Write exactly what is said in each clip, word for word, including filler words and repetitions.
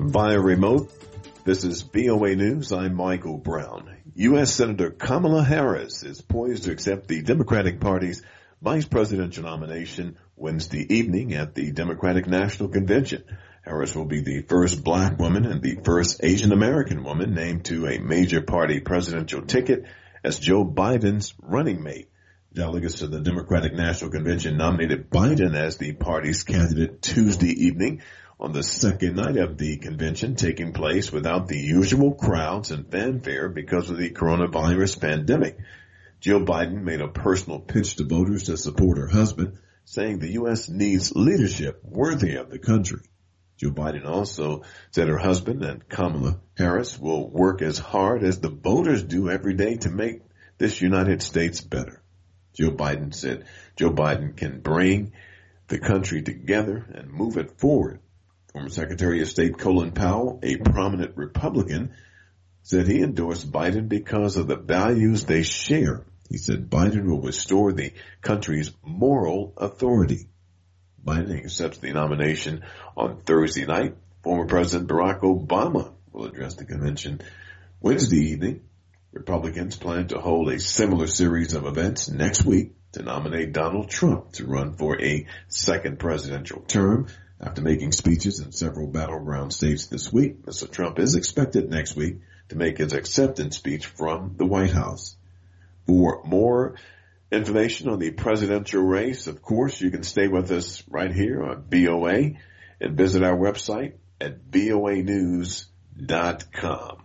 via remote. This is V O A News. I'm Michael Brown. U S. Senator Kamala Harris is poised to accept the Democratic Party's vice presidential nomination Wednesday evening at the Democratic National Convention. Harris will be the first black woman and the first Asian American woman named to a major party presidential ticket as Joe Biden's running mate. Delegates to the Democratic National Convention nominated Biden as the party's candidate Tuesday evening on the second night of the convention, taking place without the usual crowds and fanfare because of the coronavirus pandemic. Jill Biden made a personal pitch to voters to support her husband, saying the U S needs leadership worthy of the country. Joe Biden also said her husband and Kamala Harris will work as hard as the voters do every day to make this United States better. Joe Biden said Joe Biden can bring the country together and move it forward. Former Secretary of State Colin Powell, a prominent Republican, said he endorsed Biden because of the values they share. He said Biden will restore the country's moral authority. Biden accepts the nomination on Thursday night. Former President Barack Obama will address the convention Wednesday evening. Republicans plan to hold a similar series of events next week to nominate Donald Trump to run for a second presidential term. After making speeches in several battleground states this week, Mister Trump is expected next week to make his acceptance speech from the White House. For more information on the presidential race, of course, you can stay with us right here on V O A and visit our website at V O A news dot com.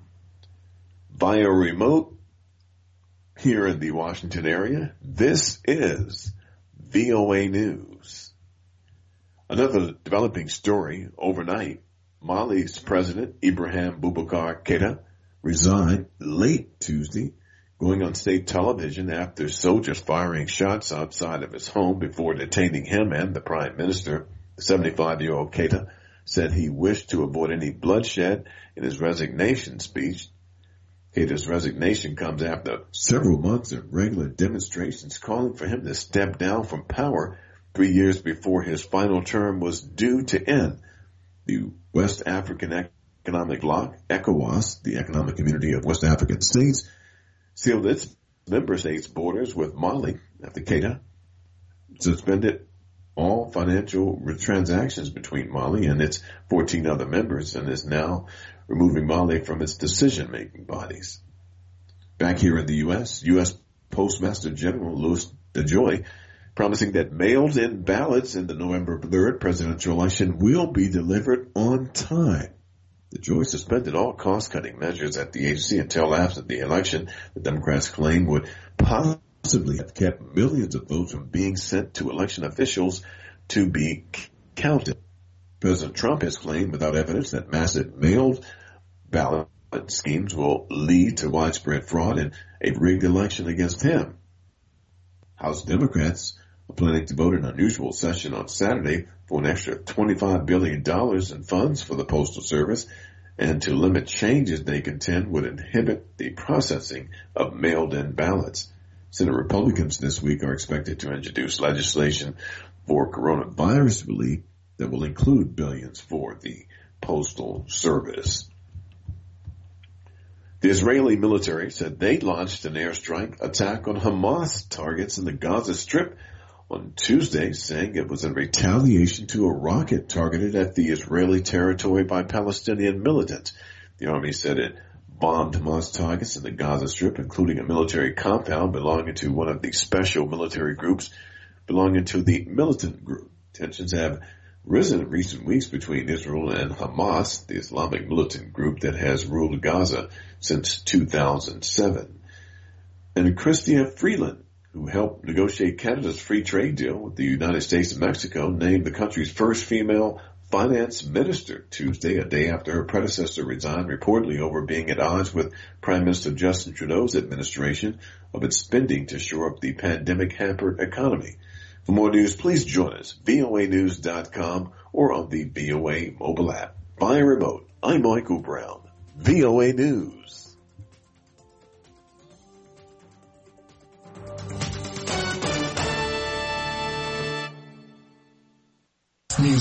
Via remote here in the Washington area, this is V O A News. Another developing story overnight, Mali's President Ibrahim Boubacar Keïta resigned late Tuesday, going on state television after soldiers firing shots outside of his home before detaining him and the Prime Minister. The seventy-five-year-old Keïta said he wished to avoid any bloodshed in his resignation speech. Keïta's resignation comes after several months of regular demonstrations calling for him to step down from power three years before his final term was due to end. The West African Economic Bloc, ECOWAS, the Economic Community of West African States, sealed its member states' borders with Mali after Keïta suspended all financial transactions between Mali and its fourteen other members and is now removing Mali from its decision-making bodies. Back here in the U S, U S Postmaster General Louis DeJoy promising that mailed-in ballots in the November third presidential election will be delivered on time. DeJoy suspended all cost-cutting measures at the agency until after the election. The Democrats claim would possibly have kept millions of votes from being sent to election officials to be counted. President Trump has claimed without evidence that massive mailed ballot schemes will lead to widespread fraud and a rigged election against him. House Democrats are planning to vote an unusual session on Saturday for an extra twenty-five billion dollars in funds for the Postal Service and to limit changes they contend would inhibit the processing of mailed-in ballots. Senate Republicans this week are expected to introduce legislation for coronavirus relief that will include billions for the Postal Service. The Israeli military said they launched an airstrike attack on Hamas targets in the Gaza Strip on Tuesday, saying it was in retaliation to a rocket targeted at the Israeli territory by Palestinian militants. The army said it bombed Hamas targets in the Gaza Strip, including a military compound belonging to one of the special military groups belonging to the militant group. Tensions have risen in recent weeks between Israel and Hamas, the Islamic militant group that has ruled Gaza since two thousand seven. And Chrystia Freeland, who helped negotiate Canada's free trade deal with the United States and Mexico, named the country's first female finance minister Tuesday, a day after her predecessor resigned, reportedly over being at odds with Prime Minister Justin Trudeau's administration of its spending to shore up the pandemic-hampered economy. For more news, please join us, V O A news dot com or on the V O A mobile app. Via remote, I'm Michael Brown, V O A News.